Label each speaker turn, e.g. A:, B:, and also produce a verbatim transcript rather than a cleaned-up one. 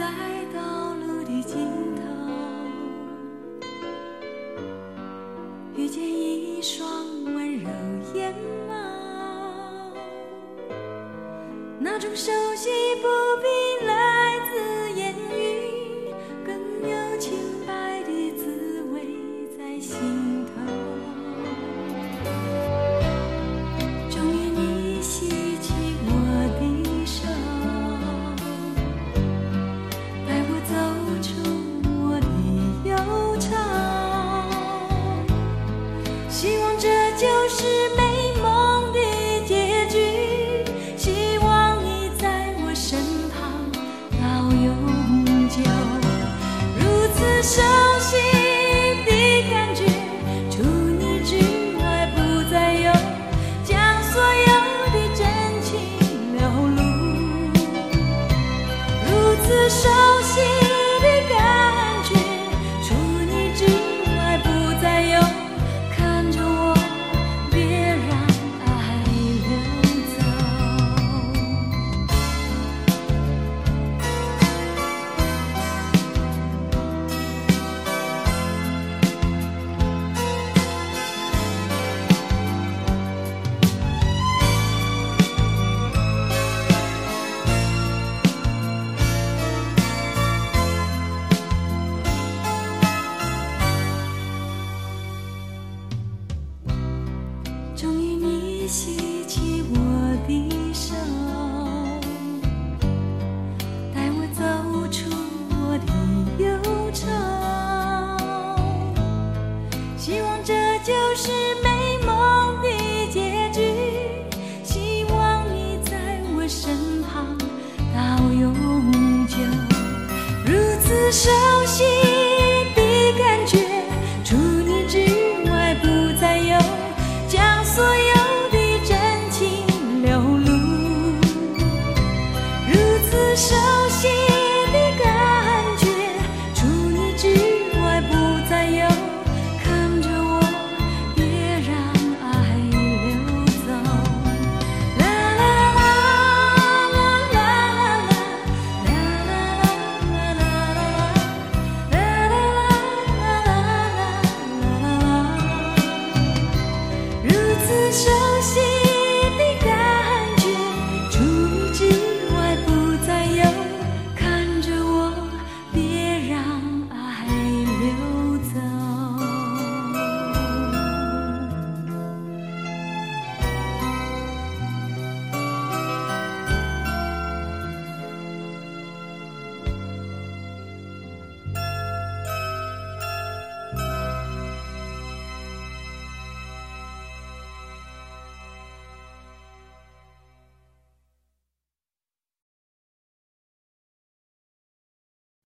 A: 在道路的尽头，遇见一双温柔眼眸，那种熟悉不必来自言语，更有清白的滋味在心头。终于你吸起我的手，带我走出我的忧愁，希望这就是美梦的结局，希望你在我身旁到永久。如此熟悉的感觉，除你之外不再有，将所有的真情流露。如此熟悉的感觉，除你之外不再有，看着我，别让爱流走。终于你吸起我的手，带我走出我的忧愁，希望这就是美梦的结局，希望你在我身旁到永久。如此深